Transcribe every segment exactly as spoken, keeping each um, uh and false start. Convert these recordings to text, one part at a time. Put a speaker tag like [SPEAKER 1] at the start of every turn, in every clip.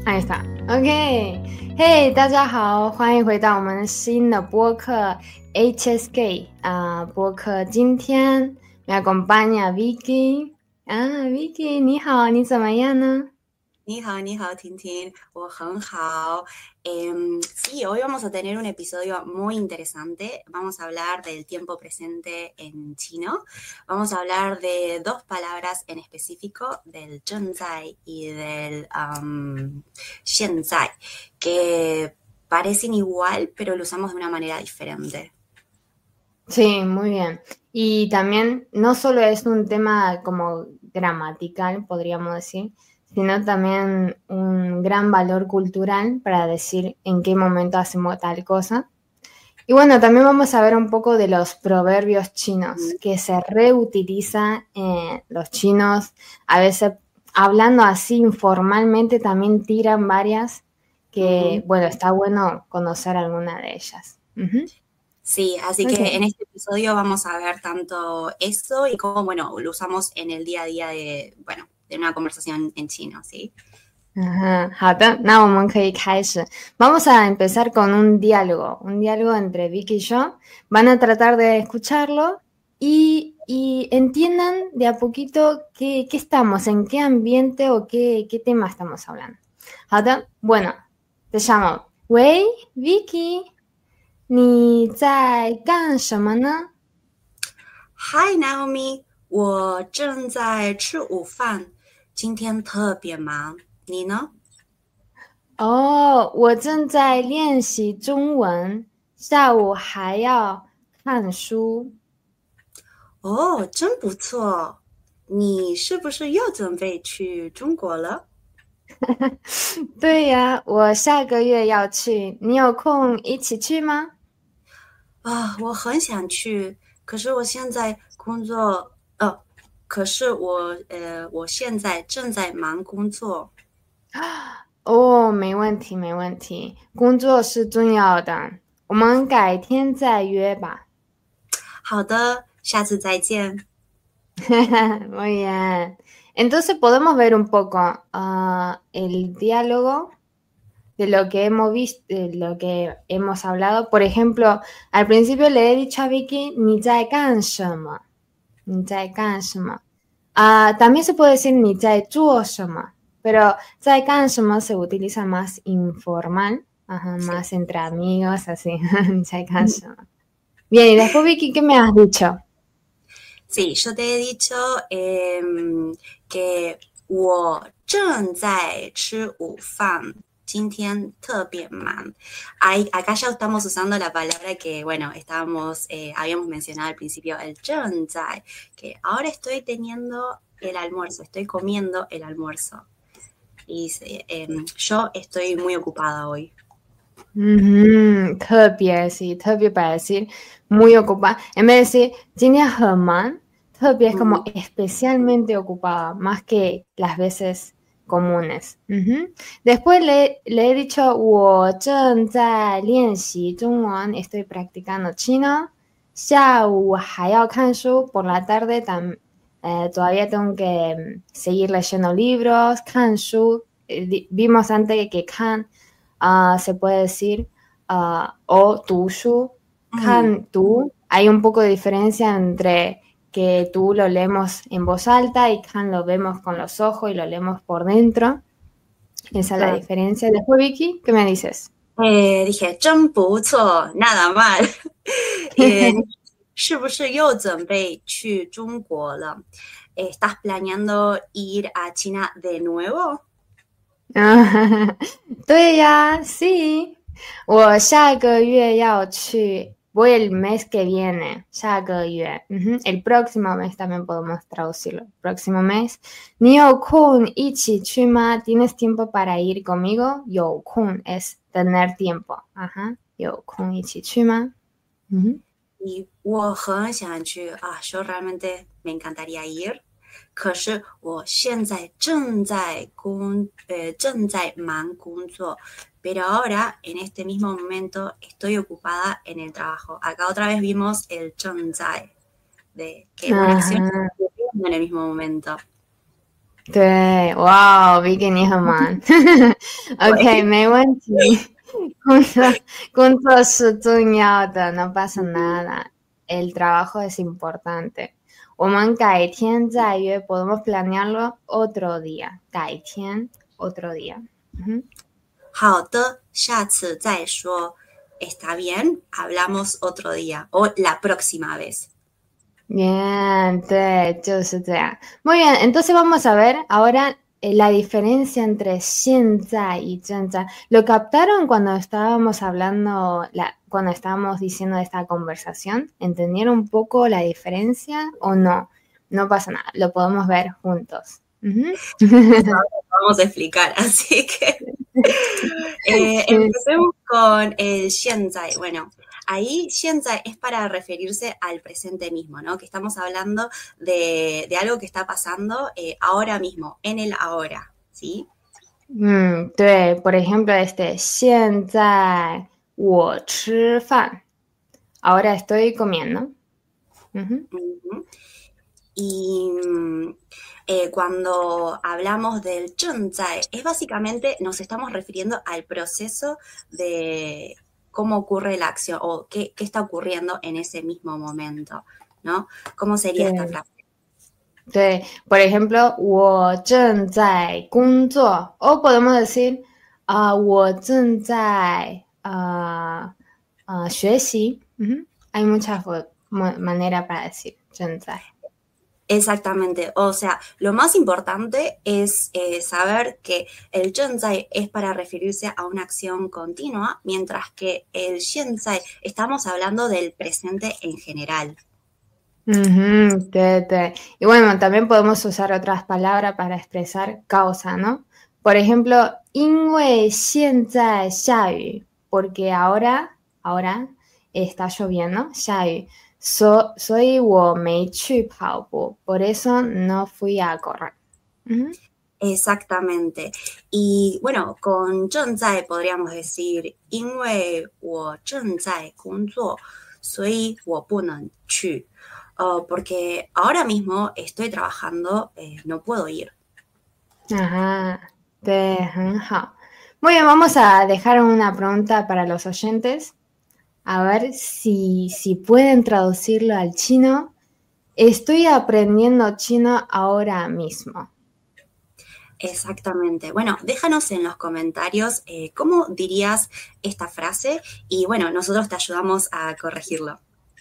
[SPEAKER 1] ahí está. OK， 嘿，大家好，欢迎回到我们新的播客 H S K 啊、播客。今天 me acompaña Vicky 啊，Vicky 你好，你怎么样呢？
[SPEAKER 2] 你好，你好，婷婷，我很好。Em, sí, hoy vamos a tener un episodio muy interesante. Vamos a hablar del tiempo presente en chino. Vamos a hablar de dos palabras en específico, del 正在 y del um, 现在, que parecen igual, pero lo usamos de una manera diferente.
[SPEAKER 1] Sí, muy bien. Y también no solo es un tema como gramatical, podríamos decir, sino también un gran valor cultural para decir en qué momento hacemos tal cosa. Y bueno, también vamos a ver un poco de los proverbios chinos que se reutilizan eh, los chinos, a veces hablando así informalmente también tiran varias que,
[SPEAKER 2] Ujú.
[SPEAKER 1] bueno, está bueno conocer alguna de ellas. Ujú.
[SPEAKER 2] Sí, así que en
[SPEAKER 1] OK，
[SPEAKER 2] este episodio vamos a ver tanto eso y cómo, bueno, lo usamos en el día a día de, bueno, de una conversación en chino, ¿sí?
[SPEAKER 1] 嗯哼，好的，那我们可以开始。Vamos a empezar con un diálogo, un diálogo entre Vicky y yo. Van a tratar de escucharlo y, y entiendan de a poquito qué, qué estamos, en qué ambiente o qué, qué tema estamos hablando. 好的，bueno, te llamo. 喂，Vicky，你在干什么呢？
[SPEAKER 2] Hi Naomi，我正在吃午饭，今天特别忙，你呢？
[SPEAKER 1] 哦，我正在练习中文，下午还要看书。
[SPEAKER 2] 哦，真不错，你是不是又准备去中国了？
[SPEAKER 1] 对呀，我下个月要去，你有空一起去吗？
[SPEAKER 2] 啊，我很想去，可是我现在工作，呃，可是我，呃，我现在正在忙工作。
[SPEAKER 1] 哦，没问题，没问题，工作是重要的，我们改天再约吧。
[SPEAKER 2] 好的，下次再见。
[SPEAKER 1] Muy bien. Entonces podemos ver un poco ah, el diálogo de lo que hemos visto, de lo que hemos hablado. Por ejemplo, al principio le he dicho a Vicky, 你在干什么？你在干什么？Ah, también se puede decir 你在做什么, pero 在干什么 se utiliza más informal, ajá,
[SPEAKER 2] Sí.
[SPEAKER 1] más entre amigos, así. 你在干什么? Bien, y después Vicky, ¿qué me has dicho?
[SPEAKER 2] Sí, yo te he dicho eh, que 我正在吃午饭，今天特别忙。Ahí, acá ya estamos usando la palabra que, bueno, estábamos, eh, habíamos mencionado al principio, el 正在, que ahora estoy teniendo el almuerzo, estoy comiendo el almuerzo. Y dice, eh, yo estoy muy ocupada hoy.
[SPEAKER 1] 嗯哼，特别sí, 特别 para decir muy ocupada. En vez de decir 今天很忙, 特别 es como
[SPEAKER 2] Mm,
[SPEAKER 1] especialmente ocupada, más que las veces comunes. Ujú. Después le, le he dicho 我正在练习中文, estoy practicando chino. 下午还要看书, por la tarde tam- eh, todavía tengo que mm, seguir leyendo libros, 看书. Eh, di- vimos antes que 看 ah, se puede decir, ah, o 读书,
[SPEAKER 2] mm,
[SPEAKER 1] 看读, hay un poco de diferencia entre que tú lo leemos en voz alta y can lo vemos con los ojos y lo leemos por dentro. Esa es la
[SPEAKER 2] claro.
[SPEAKER 1] diferencia. Después, Vicky, ¿qué me dices?
[SPEAKER 2] Eh, dije, 真不错, nada mal. 呃，你是不是又准备去中国了？¿Estás planeando ir a China de nuevo?
[SPEAKER 1] 对呀, sí. 我下个月要去, voy el mes que viene, 下个月, ujú, el próximo mes también podemos traducirlo, próximo mes. 你有空一起去吗? ¿Tienes tiempo para ir conmigo? 有空 es tener tiempo, ajá, 有空一起去吗? Ujú.
[SPEAKER 2] 你我很想去啊，yo realmente me encantaría ir，可是我现在正在工，呃，正在忙工作，pero ahora en este mismo momento estoy ocupada en el trabajo. Acá otra vez vimos el 正在 de que una acción está
[SPEAKER 1] Ajá.
[SPEAKER 2] ocurriendo en el mismo momento.
[SPEAKER 1] 对，哇，比给你很忙。OK，没问题。工作工作是重要的，no pasa nada. El trabajo es importante. 我们改天再约，podemos planearlo otro día. 改天 otro día.
[SPEAKER 2] 好的，下次再说。Está bien, hablamos otro día o la próxima vez.
[SPEAKER 1] Bien, 对，就是这样。Muy bien, entonces vamos a ver ahora eh, la diferencia entre 现在 y 正在. ¿Lo captaron cuando estábamos hablando, la, cuando estábamos diciendo esta conversación? ¿Entendieron un poco la diferencia o no? No pasa nada, lo podemos ver juntos. Uh-huh.
[SPEAKER 2] Vamos a explicar, así que eh, empecemos con el 现在. Bueno, ahí 现在 es para referirse al presente mismo, ¿no? Que estamos hablando de, de algo que está pasando eh, ahora mismo, en el ahora, ¿sí?
[SPEAKER 1] Mm, 对, por ejemplo, este 现在我吃饭. Ahora estoy comiendo. Uh-huh.
[SPEAKER 2] Uh-huh. Y eh, cuando hablamos del 正在, es básicamente, nos estamos refiriendo al proceso de cómo ocurre la acción o qué, qué está ocurriendo en ese mismo momento, ¿no? ¿Cómo sería
[SPEAKER 1] Sí.
[SPEAKER 2] esta frase?
[SPEAKER 1] 对, por ejemplo, 我正在工作, o podemos decir, uh, 我正在 uh, uh, 学习. Uh-huh. Hay muchas maneras para decir 正在.
[SPEAKER 2] Exactamente, o sea, lo más importante es eh, saber que el 正在 es para referirse a una acción continua, mientras que el 现在 estamos hablando del presente en general.
[SPEAKER 1] Uh-huh, 对, 对. Y bueno, también podemos usar otras palabras para expresar causa, ¿no? Por ejemplo, 因为现在下雨, porque ahora, ahora está lloviendo, 下雨. So, 所以我没去跑步, por eso no fui a correr. Uh-huh.
[SPEAKER 2] Exactamente. Y bueno, con 正在 podríamos decir, 因为我正在工作, 所以我不能去. Uh, porque ahora mismo estoy trabajando, eh, no puedo ir.
[SPEAKER 1] Ajá, 对，很好. Muy bien, vamos a dejar una pregunta para los oyentes. A ver si, si pueden traducirlo al chino. Estoy aprendiendo chino ahora mismo.
[SPEAKER 2] Exactamente. Bueno, déjanos en los comentarios eh, cómo dirías esta frase y bueno, nosotros te ayudamos a corregirlo.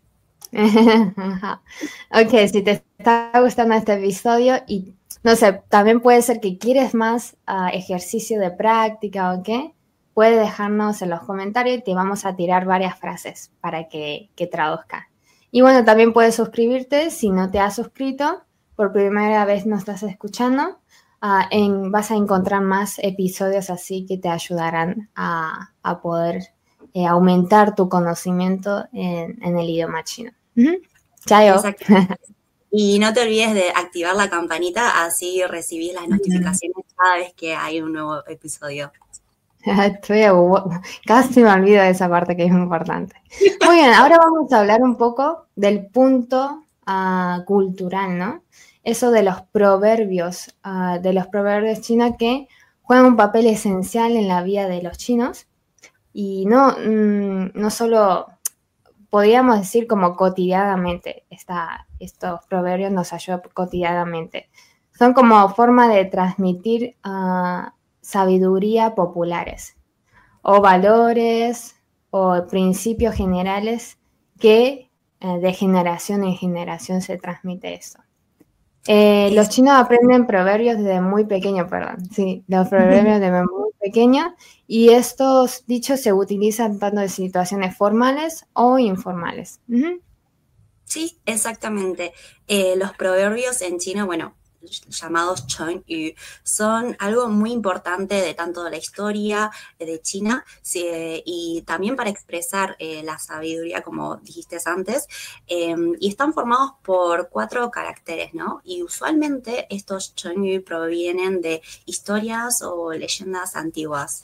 [SPEAKER 1] Ok, si te está gustando este episodio y no sé, también puede ser que quieres más uh, ejercicio de práctica o qué, puedes dejarnos en los comentarios y te vamos a tirar varias frases para que, que traduzca. Y bueno, también puedes suscribirte si no te has suscrito, por primera vez nos estás escuchando, uh, en, vas a encontrar más episodios así que te ayudarán a, a poder eh, aumentar tu conocimiento en, en el idioma chino. Uh-huh. Chao.
[SPEAKER 2] Y no te olvides de activar la campanita, así recibís las notificaciones uh-huh. cada vez que hay un nuevo episodio.
[SPEAKER 1] Estoy casi me olvido de esa parte que es importante. Muy bien, ahora vamos a hablar un poco del punto uh, cultural, ¿no? Eso de los proverbios, uh, de los proverbios chinos que juegan un papel esencial en la vida de los chinos y no, mmm, no solo, podríamos decir como cotidianamente, esta, estos proverbios nos ayudan cotidianamente. Son como forma de transmitir uh, sabiduría populares o valores o principios generales que eh, de generación en generación se transmite eso. Eh, los chinos aprenden proverbios desde muy pequeños, perdón, sí, los proverbios desde muy pequeños y estos dichos se utilizan tanto en situaciones formales o informales. Uh-huh.
[SPEAKER 2] Sí, exactamente. Eh, los proverbios en chino, bueno, llamados chengyu, son algo muy importante de tanto de la historia de China sí, y también para expresar eh, la sabiduría, como dijiste antes, eh, y están formados por cuatro caracteres, ¿no? Y usualmente estos chengyu provienen de historias o leyendas antiguas.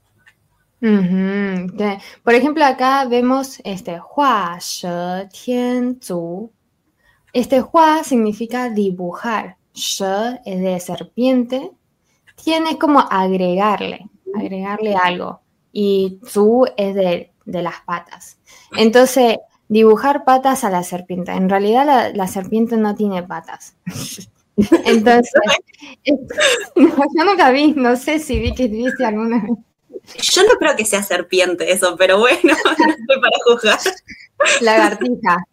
[SPEAKER 1] Uh-huh. Por ejemplo, acá vemos este hua she tian zu. Este hua significa dibujar. she es de serpiente, tian es como agregarle, agregarle algo, y zu es de, de las patas. Entonces, dibujar patas a la serpiente. En realidad la, la serpiente no tiene patas. Entonces, no, yo nunca vi, no sé si vi que viste alguna vez.
[SPEAKER 2] Yo no creo que sea serpiente eso, pero bueno, no estoy para juzgar.
[SPEAKER 1] Lagartija.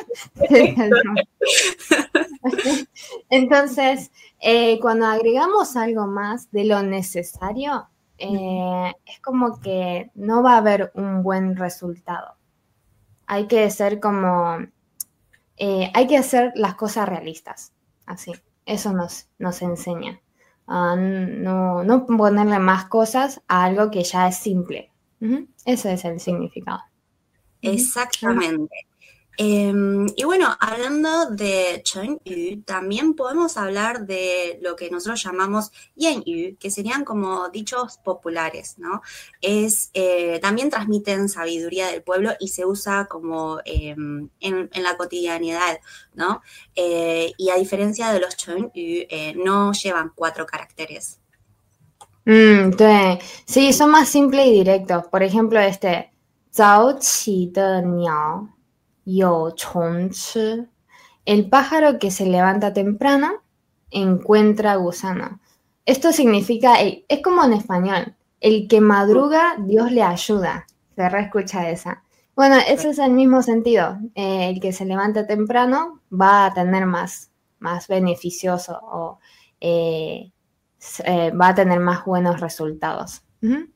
[SPEAKER 1] Entonces, eh, cuando agregamos algo más de lo necesario, eh, es como que no va a haber un buen resultado. Hay que ser como, eh, hay que hacer las cosas realistas, así. Eso nos, nos enseña. Uh, no, no ponerle más cosas a algo que ya es simple. Uh-huh. Ese es el significado.
[SPEAKER 2] Exactamente. Eh, y bueno, hablando de Chengyu, también podemos hablar de lo que nosotros llamamos Yanyu, que serían como dichos populares, ¿no? Es, eh, también transmiten sabiduría del pueblo y se usa como eh, en, en la cotidianidad, ¿no? Eh, y a diferencia de los Chengyu, eh, no llevan cuatro caracteres.
[SPEAKER 1] Mm, 对, sí, son más simples y directos. Por ejemplo, este, 早起的鸟有虫吃. El pájaro que se levanta temprano encuentra gusano. Esto significa, es como en español, el que madruga, Dios le ayuda. Se reescucha esa. Bueno, ese es el mismo sentido. Eh, el que se levanta temprano va a tener más, más beneficioso o eh, eh, va a tener más buenos resultados. Uh-huh.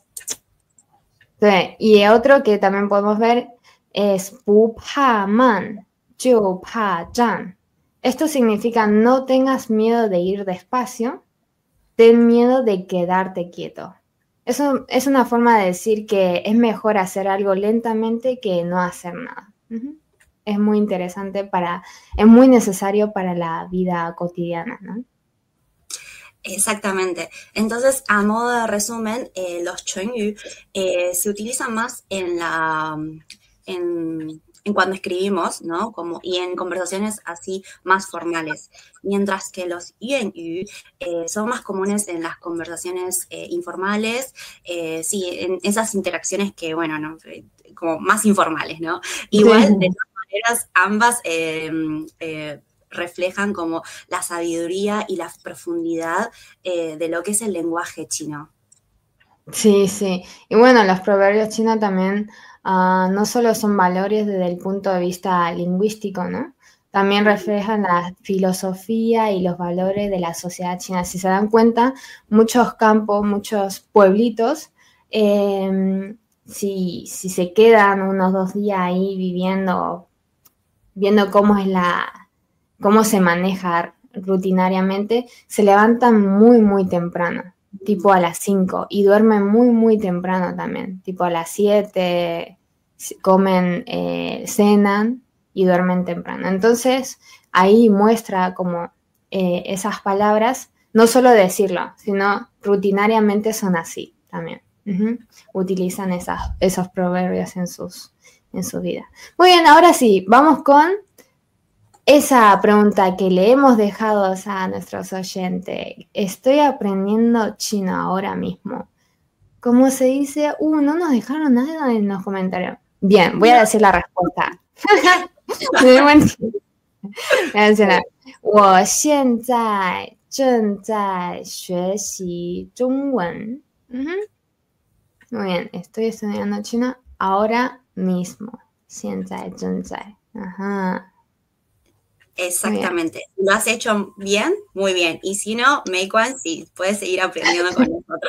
[SPEAKER 1] Sí, y otro que también podemos ver es 不怕慢就怕站. Esto significa no tengas miedo de ir despacio, ten miedo de quedarte quieto. Eso es una forma de decir que es mejor hacer algo lentamente que no hacer nada. Uh-huh. Es muy interesante para, es muy necesario para la vida cotidiana, ¿no?
[SPEAKER 2] Exactamente. Entonces, a modo de resumen, eh, los Chengyu eh, se utilizan más en la en, en cuando escribimos, ¿no? Como, y en conversaciones así más formales. Mientras que los Yuanyu eh, son más comunes en las conversaciones eh, informales, eh, sí, en esas interacciones que, bueno, ¿no? Como más informales, ¿no? Igual, sí. De todas maneras, ambas eh, eh, reflejan como la sabiduría y la profundidad eh, de lo que es el lenguaje chino.
[SPEAKER 1] Sí, sí. Y bueno, los proverbios chinos también uh, no solo son valores desde el punto de vista lingüístico, ¿no? También reflejan la filosofía y los valores de la sociedad china. Si se dan cuenta, muchos campos, muchos pueblitos, eh, si, si se quedan unos dos días ahí viviendo, viendo cómo es la, cómo se maneja rutinariamente, se levantan muy, muy temprano, tipo a las cinco, y duermen muy, muy temprano también, tipo a las siete, comen, eh, cenan y duermen temprano. Entonces, ahí muestra como eh, esas palabras, no solo decirlo, sino rutinariamente son así también. Uh-huh. Utilizan esas, esos proverbios en sus, en su vida. Muy bien, ahora sí, vamos con esa pregunta que le hemos dejado a nuestros oyentes. Estoy aprendiendo chino ahora mismo. ¿Cómo se dice? Uh, no nos dejaron nada en los comentarios. Bien, voy a decir la respuesta. 没问题。没问题了。我现在正在学习中文。Uh-huh. Muy bien, estoy estudiando chino ahora mismo. 现在正在。Ajá.
[SPEAKER 2] Exactamente. Si lo has hecho bien, muy bien. Y si no, Meikuan, sí, puedes seguir aprendiendo con nosotros.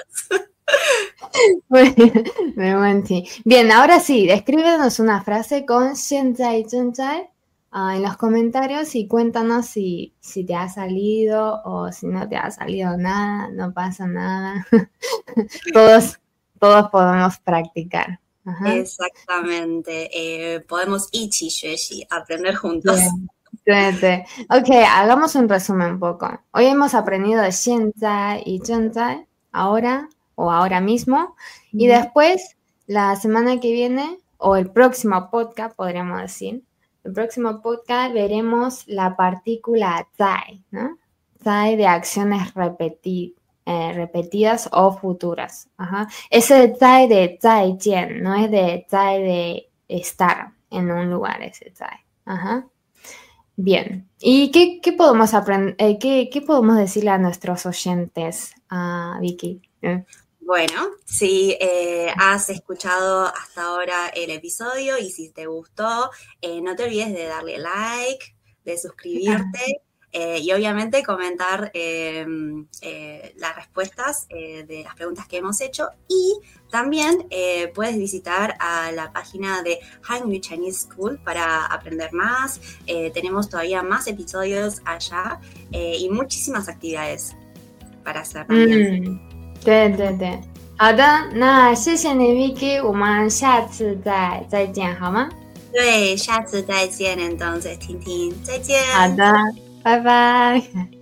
[SPEAKER 1] Bien, ahora sí, escríbenos una frase con 现在正在 uh, en los comentarios y cuéntanos si, si te ha salido o si no te ha salido nada, no pasa nada. todos, todos podemos practicar. Ajá.
[SPEAKER 2] Exactamente. Eh, podemos ichi xueshi, aprender juntos.
[SPEAKER 1] Bien. Ok, hagamos un resumen un poco. Hoy hemos aprendido de 现在 y 正在, ahora o ahora mismo, mm. y después, la semana que viene, o el próximo podcast, podríamos decir, el próximo podcast veremos la partícula 在, ¿no? 在 de acciones repeti, eh, repetidas o futuras. Ajá. Ese 在 de 再见, no es de 在 de estar en un lugar, ese 在. Ajá. Bien. ¿Y qué, qué podemos aprender, eh, qué, qué podemos decirle a nuestros oyentes, a Vicky? ¿Eh?
[SPEAKER 2] Bueno, si eh, has escuchado hasta ahora el episodio y si te gustó, eh, no te olvides de darle like, de suscribirte eh, y obviamente comentar eh, eh, las respuestas eh, de las preguntas que hemos hecho. Y también eh, puedes visitar a la página de Hangyu Chinese School para aprender más. Eh, tenemos todavía más episodios allá eh, y muchísimas actividades para hacer también.
[SPEAKER 1] Mm. 对对对，好的，那谢谢你 Vicky， 我们下次再再见好吗？
[SPEAKER 2] 对，下次再见，entonces，婷婷，再见。
[SPEAKER 1] 好的，拜拜。